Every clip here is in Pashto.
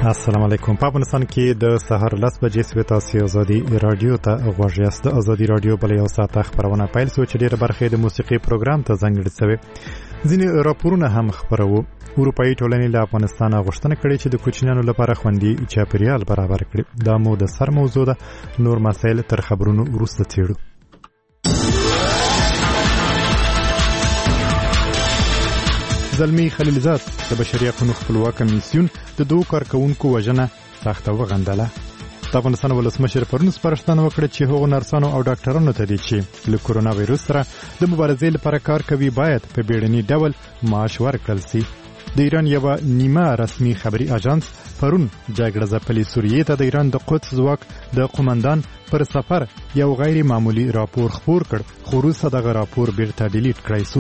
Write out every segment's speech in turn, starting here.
السلام علیکم. په افغانستان کې د سحر 10 بجې سوي تاسو ازادي رادیو ته غوږ یاست. د ازادي رادیو بل یو ساعت خبرونه پیل شو چې ډیره برخه د موسیقي پروګرام ته ځانګړې شوی. ځینې راپورونه هم خبرو. اروپאי ټولنې له افغانستان غوښتنه کړې چې د کوچنیانو لپاره خوندي چاپیریال برابر کړي. دا مو د سر موضوع ده. نور مسایل تر خبرونو وروسته څېړو. زلمی خلیلزاد د بشري حقوقو خپلواک کمیسیون د دوه کارکونکو وژنه سخته وغندله. د افغانستان ولسمشر پرون سپارښتنه وکړه چې هغو نرسانو او ډاکټرانو ته دي چې له کورونا وایروس سره د مبارزې لپاره کار کوي باید په بیړني ډول معاش ورکړل شي. د ایران یو نیمه رسمي خبري اژانس پرون جګړه ځپلې سوریې ته د ایران د قدس ځواک د قومندان پر سفر یو غیر معمولی راپور خپور کړ، خو وروسته دغه راپور بیرته ډیلیټ کړای شو.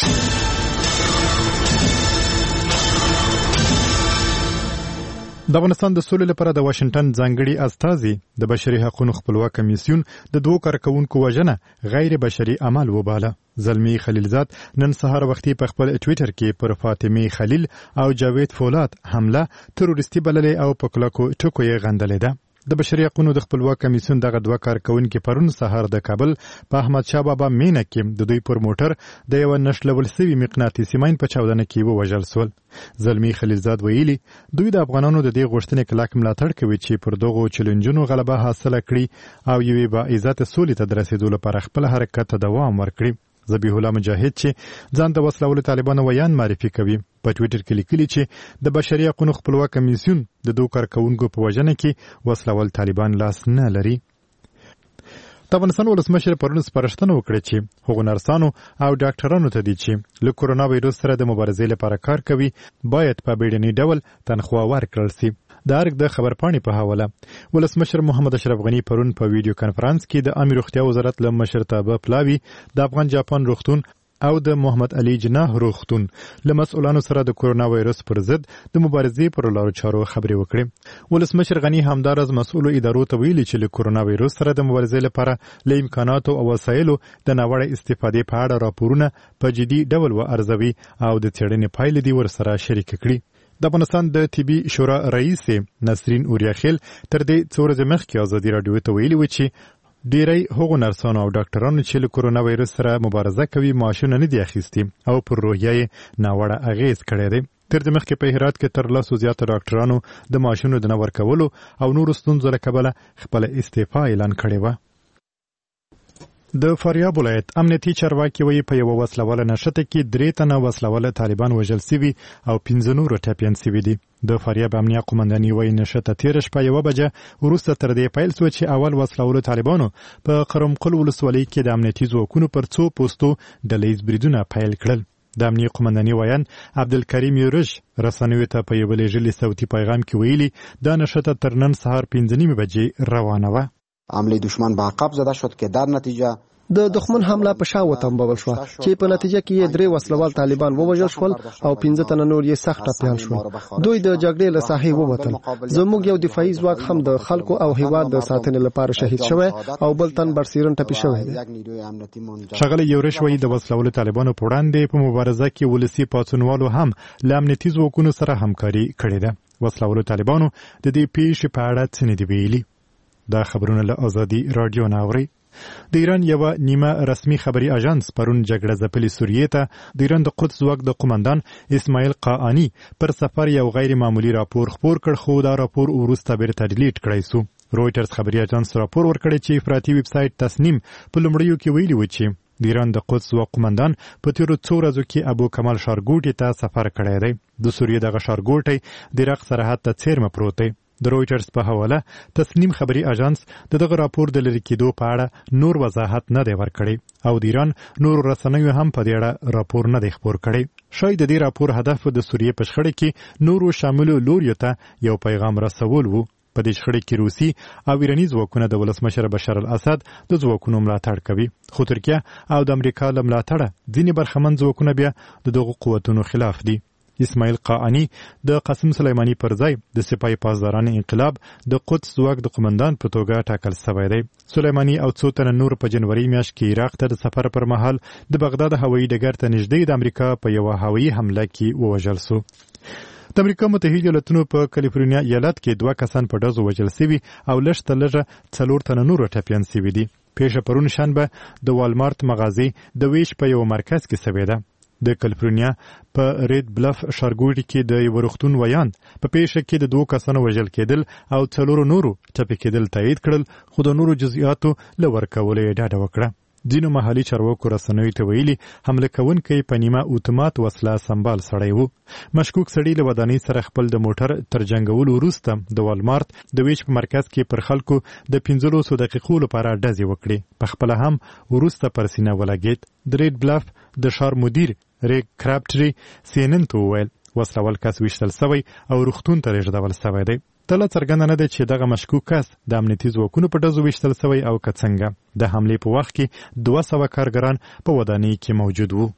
د افغانستان د سولې لپاره د واشنگټن ځانګړي استازي د بشري حقوقو خپلواک کمیسیون د دوه کارکونکو وژنه غیر بشري عمل وباله. زلمی خلیلزاد نن سهار وختي په خپل ټوئیټر کې پر فاطمه خلیل او جاوید فولاد حمله تروریستي بللې او په کلکو ټکو یې غندلې ده. د بشري حقوقو د خپلواک کمیسیون دغه دوه کارکونکو پرون سهار د کابل په احمد شاه بابا مینه کې د دوی پر موټر د یو نشلول سوي مقناطیسي ماین په چاودنه کې ووژل شول. زلمی خلیلزاد ویلي دوی د افغانانو د دې غوښتنې کلک ملاتړ کوي چې پر دغو چیلنجونو غلبه حاصله کړي او یوې با عزت سولې ته د رسیدو لپاره خپل حرکت ته دوام ورکړي. ذبیح الله مجاهد چې ځان د وسلوالو طالبانو ویان معرفي کوي په ټوئیټر کې لیکلي چې د بشري حقوقو خپلواک کمیسیون د دوه کارکونکو په وژنه کې وسلوال طالبان لاس نه لري. د افغانستان ولسمشر پرون سپارښتنه وکړه چې هغو نرسانو او ډاکټرانو ته دي چې له کورونا وایروس سره د مبارزې لپاره کار کوي باید په بیړني ډول تنخواه ورکړل شي. د ارګ د خبرپاڼې په حواله ولسمشر محمد اشرف غنی پرون په ویډیو کانفرنس کې د عامه روغتیا وزارت له مشرتابه پلاوي د افغان جاپان روغتون او د محمد علي جناح روغتون له مسؤلانو سره د کورونا وایروس پر ضد د مبارزې پر لارو چارو خبرې وکړې. ولسمشر غنی همدارز مسؤلو ادارو ته ویلي چې له کورونا وایروس سره د مبارزې لپاره له امکاناتو او وسایلو د ناوړه استفادې په اړه راپورونه په جدي ډول وارزوي او د څېړنې پایلې دې ورسره شریک کړي. د افغانستان د طبي شورا رئیس نسرین اوریاخیل تر دې څو ورځې مخکې ازادي راډیو ته ویلي و چې ډیری هغو نرسانو او ډاکټرانو چې له کورونا وایروس سره مبارزه کوي معاشونه نه دي اخیستي او پر روحیه یې ناوړه اغیز کړی دی. تر دې مخکې په هرات کې تر 100 زیاته ډاکټرانو د معاشونو د نه ورکولو او نورو ستونزو له کبله خپله استعفا اعلان کړې وه. د فاریاب ولایت امنیتي چارواکي وایي په یوه وسلواله نښته کې 3 تنه وسلواله طالبان وژل سوي او 15 نور ټپیان سوي دي. د فاریاب امنیه قومنداني وایي نښته تېره شپه 1 بجه وروسته تر دې پیل شوه چې اول وسلواله طالبانو په قرمقل ولسوالۍ کې د امنیتي ځواکونو پر څو پوستو ډلهییز بریدونه پیل کړل. د امنیه قومنداني ویان عبدالکریم یورش رسنیو ته په یو لېږلي صوتي پیغام کې ویلي دا نښته تر نن سهار 5:30 بجې روانه وه. عملی دشمن به عقب زده شد که در نتیجه د دښمن حمله په شا وتنبول شو چې په نتیجه کې 3 وسلوال طالبان ووژل شول او 15 تنه نور یې سخت ټپیان شول. دوی د جګړې له ساحې ووتل. زموږ یو دفاعي ځواک هم د خلکو او هیواد د ساتنې لپاره شهید شوی او بل تن برسیرن ټپي شوی دی. ښاغلی یورش وایي د وسلوالو طالبانو په وړاندې په مبارزه کې ولسي پاڅونوالو هم له امنیتي ځواکونو سره همکاري کړې ده. وسلوالو طالبانو د دې پیښې په اړه څه نه دي ویلي. دا خبرونه له ازادي رادیو نه اوري. د ایران یو نیمه رسمي خبري اژانس پرون جګړه ځپلې سوریې ته د ایران د قدس ځواک د قومندان اسماعیل قاانی پر سفر یو غیر معمولی راپور خپور کړ، خو دا راپور وروسته بیرته ډیلیټ کړی شو. رویټرز خبري اژانس راپور ورکړی چې افراطي ویب سایټ تسنیم په لومړیو کې ویلي و چې د ایران د قدس ځواک قومندان په تیرو څو ورځو کې ابو کمال ښارګوټي ته سفر کړی دی. د سوریې دغه ښارګوټی د عراق سرحد ته څیرمه پروت دی. د رویټرز په حواله تسنیم خبري اژانس دغه راپور د لری کېدو په اړه نور وضاحت نه دی ورکړی او د ایران نور رسنیو هم په دې اړه راپور نه دی خپور کړی. شاید د دې راپور هدف د سوریې په شخړه کې نورو شاملو لوریو ته یو پیغام رسول وو. په دې شخړه کې روسي او ایراني ځواکونه د ولسمشر بشار الاسد د ځواکونو ملاتړ کوي، خو ترکیه او د امریکا له ملاتړه ځینې برخمن ځواکونه بیا د دغو قوتونو خلاف دي. اسماعیل قاانی د قاسم سلیمانی پر ځای د سپاه پاسداران انقلاب د قدس ځواک د قومندان په توګه ټاکل شوی دی. سلیمانی او څو تنه نور په جنوري میاشت کې عراق ته د سفر پر مهال د بغداد هوایي ډګر ته نږدې د امریکا په یوه هوایي حمله کې ووژل شو. د امریکا متحده ایالاتونو په کالیفورنیا ایالت کې 2 کسان په ډزو وژل شوي او لږ تر لږه 4 تنه نور ټپیان شوي دي. پیښه پرون شنبه د والمارت مغازې د ویش په یو مرکز کې شوې ده. د کالیفورنیا په ریډ بلف ښارګوټي کې د یو روغتون ویان په پیښه کې د 2 کسانو وژل کېدل او 4 نورو ټپي کېدل تایید کړل، خو د نورو جزئیاتو له ورکولو یې ډاډه وکړه. ځینو محلي چارواکو رسنیو ته ویلي حمله کوونکی په نیمه اتومات وسله سمبال سړی و. مشکوک سړي له ودانۍ سره خپل د موټر تر جنګولو وروسته د والمارت د ویش په مرکز کې پر خلکو د 15 دقیقو لپاره ډزې وکړې. په خپل هم وروسته پر سینه ولګېد. د ریډ بلف د ښار مدیر ریک کرابټري CNN ته وویل وسلوال کس ویشتل سوی او روغتون ته لېږدول سوی دی. تله څرګنده نه ده چې دغه مشکوک کس د امنیتي ځواکونو په ډزو ویشتل سوی او که څنګه. د حملې په وخت کې 200 کارګران په ودانۍ کې موجود وو.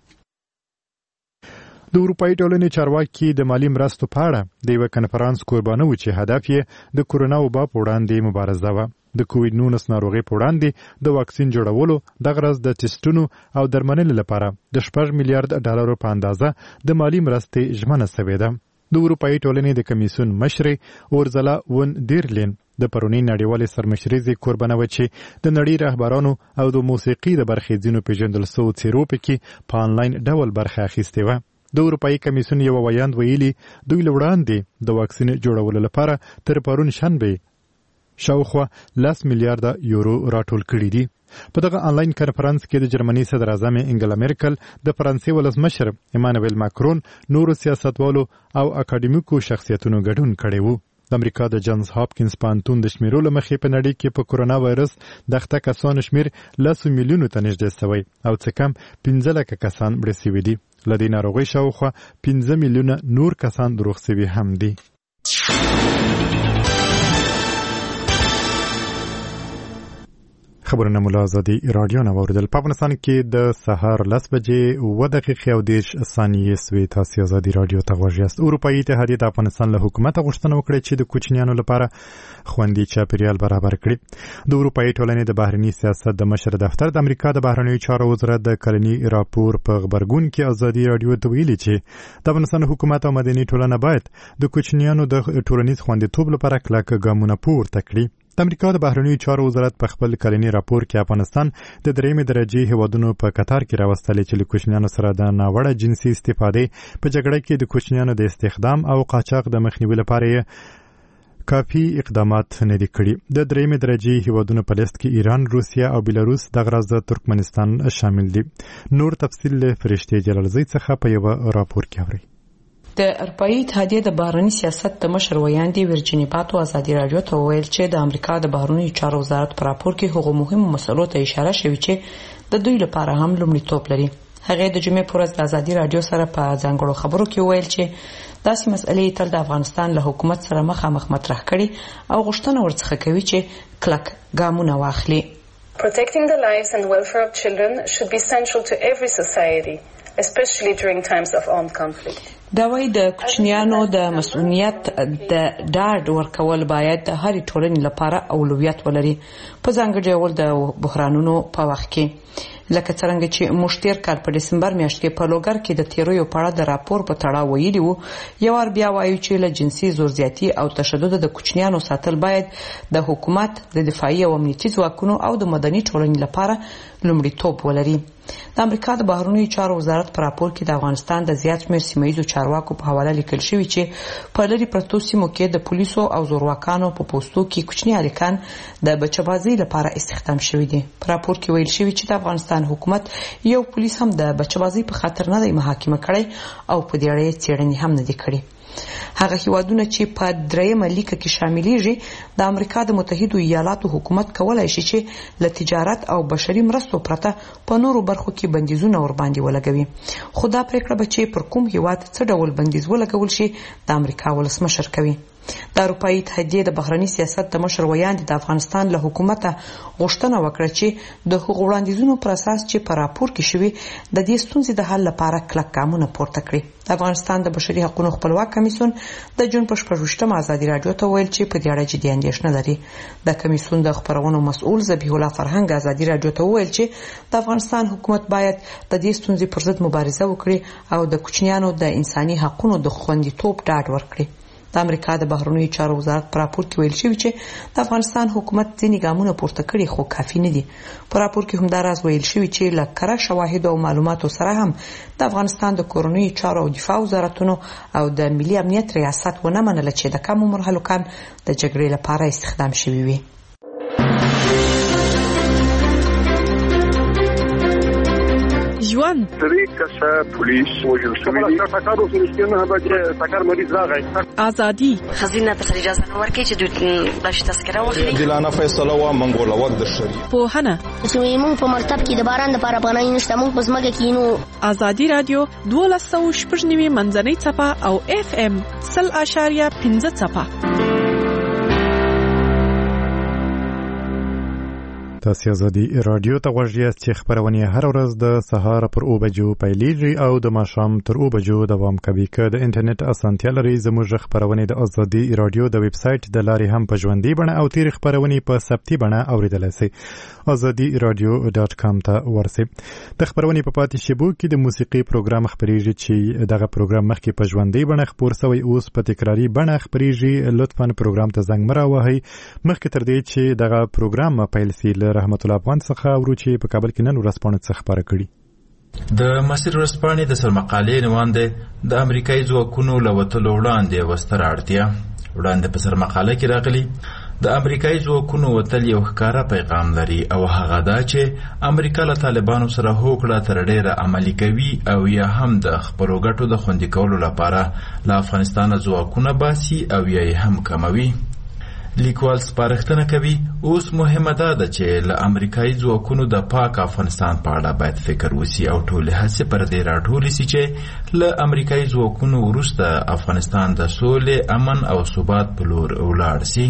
د اروپایي ټولنې چارواکي د مالي مرستو په اړه د یو کنفرانس قربانه و چې هدف یې د کورونا وبا په وړاندې مبارزه وه. د کووډ 19 ناروغۍ په وړاندې د واکسین جوړولو د غرض د ټیسټونو او درملنې لپاره د 4 میلیارډ ډالرو په اندازه د مالي مرستې ژمنه شوې ده. د اروپایي ټولنې د کمیسیون مشرې اورزلا ون دیرلین د پرونی نړیوالې سرمشریزې قربانه و چې د نړۍ رهبرانو او د موسیقي د برخې ځینو پیژندل شوو څیرو پکې په آنلاین ډول برخه اخیستې وه. د اروپایي کمیسیون یو ویاند ویلي دوی له وړاندې د واکسین جوړولو لپاره تر پرون شنبه شاوخوا 10 میلیارډ یورو راټول کړي دي. په دغه آنلاین کنفرانس کې د جرمني صدر اعظم انګلا میرکل، د فرانسې ولسمشر ایمانویل ماکرون، نورو سیاستوالو او اکاډمیکو شخصیتونو ګډون کړی وو. د امریکا د جانز هاپکینز پوهنتون د شمیرو له مخې په نړۍ کې په کورونا وایرس دغه کسانو شمیر 10 میلیونو ته نږدې شوی او څه کم 15 لکه کسان مړه شوي دي. له دې ناروغۍ شاوخوا 15 میلیونه نور کسان روغ شوي هم دي. خبرونه مولا آزادي رادیو نه واوریدل. په افغانستان کې د سهار 10 بجې 9 دقیقې او 10 ثانیې سوي. تاسو آزادي رادیو ته غوږ یاست. اروپایي اتحادیه د افغانستان له حکومت غوښتنه وکړه چې د کوچنیانو لپاره خوندي چاپیریال برابر کړي. د اروپایي ټولنې د بهرني سیاست د مشر دفتر د امریکا د بهرنیو چارو وزارت د کلني راپور په خبرګون کې آزادي رادیو ته ویلي چې د افغانستان حکومت او مدني ټولنه باید د کوچنیانو د ټولنیز خوندیتوب لپاره کلک ګامونه پورته کړي. د امریکا د بهرنیو چارو وزارت په خپل کلني راپور کې افغانستان د 3مې درجې هیوادونو په قطار کې راوستلې چې له کوچنیانو سره د ناوړه جنسي استفادې په جګړه کې د کوچنیانو د استخدام او قاچاق د مخنیوي لپاره کافي اقدامات نه دي کړي. د 3مې درجې هیوادونو په لیست کې ایران، روسیه او بیلاروس د غرض د ترکمنستان شامل دي. نور تفصیل له فرشتي جلالزی څخه په یو راپور کې اوري. د اروپایي اتحادیه د بهرني سیاست د مشر ویاندې ورجینی پاتو آزادي رادیو ته وویل چې د امریکا د بهرنیو چارو وزارت په راپور کې هغو مهمو مسلو ته اشاره شوې چې د دوی لپاره هم لومړیتوب لري. هغه د جمعې پر ورځ د آزادي رادیو سره په ځانګړو خبرو کې وویل چې داسې مسئلې تل د افغانستان له حکومت سره مخامخ مطرح کړي او غوښتنه ورڅخه کوي چې کلک ګامونه واخلي. Protecting the lives and welfare of children should be central to every society, especially during times of armed conflict. دا وایي د کوچنیانو د مسؤلیت د ډاډ ورکول باید د هرې ټولنې لپاره اولویت ولري، په ځانګړي ډول د بحرانونو په وخت کې. لکه څرنګه چې موږ تیر کال په دسمبر میاشت کې په لوګر کې د تیرویو په اړه د راپور په تړاو ویلي وو. یو وار بیا وایو چې له جنسي زورزیاتي او تشدد د کوچنیانو ساتل باید د حکومت د دفاعي او امنیتي ځواکونو او د مدني ټولنې لپاره لومړیتوب ولري. د امریکا د بهرنیو چارو وزارت په راپور کې د افغانستان د زیات شمېر سیمه ییزو چارواکو په حواله لیکل شوی چې په لرې پرتو سیمو کې د پولیسو او زورواکانو په پوستو کې کوچني هلکان د بچه‌بازۍ لپاره استخدام شوي دي. په راپور کې ویل شوی چې د افغانستان حکومت یو پولیس هم د بچه‌بازۍ په خاطر نه دی محاکمه کړی او په دې اړه څېړنې هم نه دي کړې. هغه هیوادونه چې په 3مه لیکه کې شاملېږي د امریکا د متحده ایالاتو حکومت کولای شي چې له تجارت او بشري مرستو پرته په نورو برخو کې بندیزونه ور باندې ولګوي. خو دا پریکړه به چې پر کوم هیواد څه ډول بندیز ولګول شي د امریکا ولسمشر کوي. د اروپאי اتحادیې د بهرنی سیاست د مشر ویاند د افغانستان له حکومت غوښتنه وکړه چې د حقوق وړاندیزونو پر اساس چې په راپور کې شوی د دې ستونزې د حل لپاره کلک ګامونه پورته کړي. د افغانستان د بشري حقوقو خپلواک کمیسیون د جون په 28 ازادي راډیو ته ویل چې په دې اړه جدي اندېښنه لري. د کمیسیون د خبرونو مسؤل ذبیح الله فرهنګ ازادي راډیو ته ویل چې د افغانستان حکومت باید د دې ستونزې پر ضد مبارزه وکړي او د کوچنیانو د انساني حقوقو د خوندیتوب ډاډ ورکړي. د امریکا د بهرنیو چارو وزارت په راپور کې ویل شوی چې د افغانستان حکومت ځینې ګامونه پورته کړي خو کافي نه دي. په راپور کې همدا راز ویل شوی چې له کره شواهد او معلوماتو سره هم د افغانستان د کورنیو چارو او دفاع وزارتونو او د ملي امنیت ریاست ونه منله چې د کم عمر هلکان د جګړې لپاره استخدام شوي وي. ژوند طریقه پولیس وجل شوی تکارو سنشتنه به تکار مریض راغی ازادي خزینه ته اجازه ورکړي چې د باش تذکره واخلي دلانه فیصله و منګول وخت د شری په هنه چې موږ په مرتب کې د باران لپاره پناه نشته موږ پس مګه کینو. ازادي رادیو 1290 منځنۍ صفه او FM 0.5 صفه. تاسو ازادي رادیو ته غوږ یاست چې خبرونه هر ورځ د سهار پر 9 بجو پیلېږي او د ماښام تر 9 بجو دوام کوي. که د انټرنیټ اسانتیا لري زموږ خبرونه د ازادي رادیو د ویب سټ د لارې هم په ژوندۍ بڼه او تیر خبرونه په ثبتي بڼه اوریدلای شئ. azadiradio.com ته ورسئ. د خبرونه په پاتې شیبو کې د موسیقي پروګرام خبريږي چې دغه پروګرام مخکې په ژوندۍ بڼه خبر شوی اوس په تکراری بڼه خبريږي. لطفاً پروګرام ته زنګ مراوهي مخکې تر دې چې دغه پروګرام پیل شي. رحمت الله افغان څخه ورو چې په کابل کې نن ورځپاڼه څخه خبره کړي. د مصر ورځپاڼې د سرمقالې نوانده د امریکایي ځواکونو له وتلو وړاندې وستره اړتیا وړاندې په سرمقاله کې راغلي. د امریکایي ځواکونو وتل یو ښکاره پیغام لري او هغه دا چې امریکا له طالبانو سره هوکړه تر ډیره عملي کوي او یا هم د خپلو ګټو د خوندي کولو لپاره له افغانستان ځواکونه باسي او یا هم کموي. لیکوال سپارښتنه کوي اوس مهمه ده چې له امریکایي ځواکونو د پاک افغانستان په اړه باید فکر وسی او ټول هڅې پر دې راټولې شي چې له امریکایي ځواکونو وروسته افغانستان د سولې، امن او ثبات په لور ولاړ شي.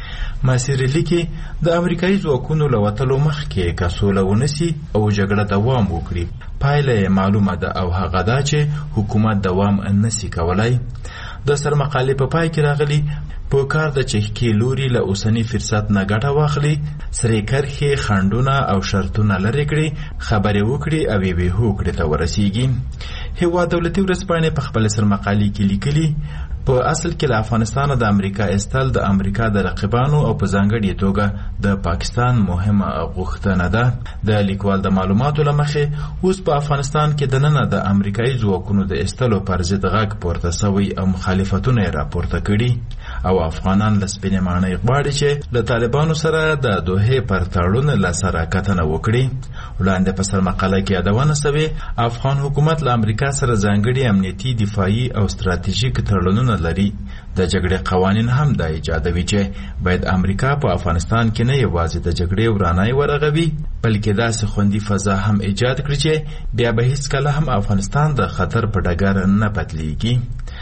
ماسیر لیکي د امریکایي ځواکونو له وتلو مخکې که سوله ونسي او جګړه دوام وکړي پایله معلومه ده او هغه ده چې حکومت دوام نسي کولای. د سرمقالې په پای کې راغلي په کار د چهکي لوري له اوسنی فرصت نه ګټه واخلي، سرې کرښې، خنډونه او شرطونه لرې کړي، خبرې وکړي او یې هوکړې ته ورسیږي. هیواد دولتي ورځپاڼې په خپل سرمقالې کې لیکلي په اصل کې له افغانستان د امریکا استل د امریکا د رقیبانو او په ځانګړې توګه د پاکستان مهمه غوښتنه ده. د لیکوال د معلوماتو له مخې اوس په افغانستان کې دننه د امریکایي ځواکونو د استلو پر ضد غږ پورته شوی او مخالفتونه یې راپورته کړي او افغانان له سپینې ماڼۍ غواړي چې له طالبانو سره د دوحې پر تړون له سره کتنه وکړي. وړاندې په سرمقاله کې یادونه شوې افغان حکومت له امریکا سره ځانګړي امنیتي، دفاعي او ستراتیژیک تړونونه لري. د جګړې قوانین هم دا ایجادوي چې باید امریکا په افغانستان کې نه یوازې د جګړې ورانای ورغوي بلکې داسې خوندي فضا هم ایجاد کړي چې بیا به هیڅکله هم افغانستان د خطر په ډګر نه بدلیږي.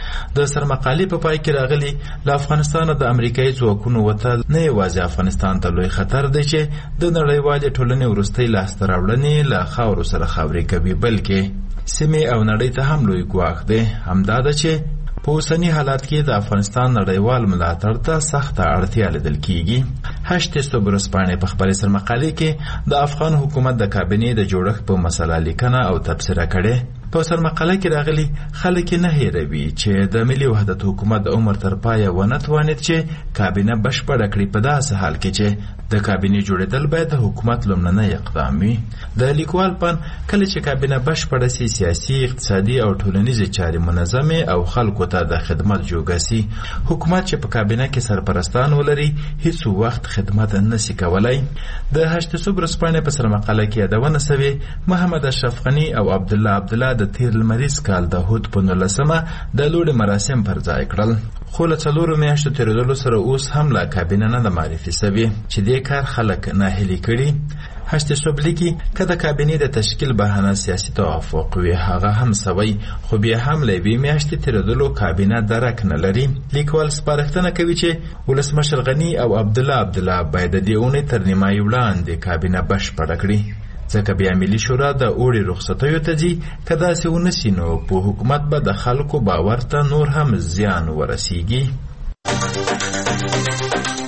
د سرمقالې په پای کې راغلي له افغانستان د امریکایي ځواکونو وتل نه یوازې افغانستان ته لوی خطر دی چې د نړیوالې ټولنې وروستۍ لاسته راوړنې له خاورو سره خاورې کوي بلکې سیمې او نړۍ ته هم لوی ګواښ دی. همدا ده چې په اوسني حالات کې د افغانستان نړیوال ملاتړ ته سخته اړتیا لیدل کیږي. هشت ورځپاڼې په خپل سرمقالې کې د افغان حکومت د کابینې د جوړښت په مسله لیکنه او تبصره کړې. په سرمقاله کې راغلي خلک نه هېروي چې د ملي وحدت حکومت د عمر تر پایه ونه توانید چې کابینه بشپړه کړي په داسې حال کې چې د کابینې جوړېدل باید د حکومت لومړنی اقدام وي. د لیکوال پن کله چې کابینه بشپړه سي سیاسي، اقتصادي او ټولنیزې چارې منظمې او خلکو ته د خدمت جوګه سي. حکومت چې په کابینه کې سرپرستان ولري هیڅ وخت خدمت نشي کولای. د هشت ورځپاڼې په سرمقاله کې یادونه شوې محمد اشرف غني او عبدالله د تیر لمریز کال د هود په 19مه د لوړ مراسم پر ځای کړل خو له 4 میاشتو تیرېدلو سره اوس هم لا کابینه نه د معرفي شوې چې دې کار خلک ناهیلي کړي. هشتسوب لیکي که د کابینې د تشکیل بهانه سیاسي توافق وي هغه هم سوی خو بیا هم له یوې میاشتې تېرېدلو کابینه درک نه لري. لیکوال سپارښتنه کوي چې ولسمشر غني او عبدالله باید د دې اونۍ تر نیمایي وړاندې کابینه بشپړه کړي ځکه بیا ملي شورا د اوړي رخصتیو ته ځي. که داسې ونه سي نو په حکومت به د خلکو باور ته نور هم زیان ورسیږي.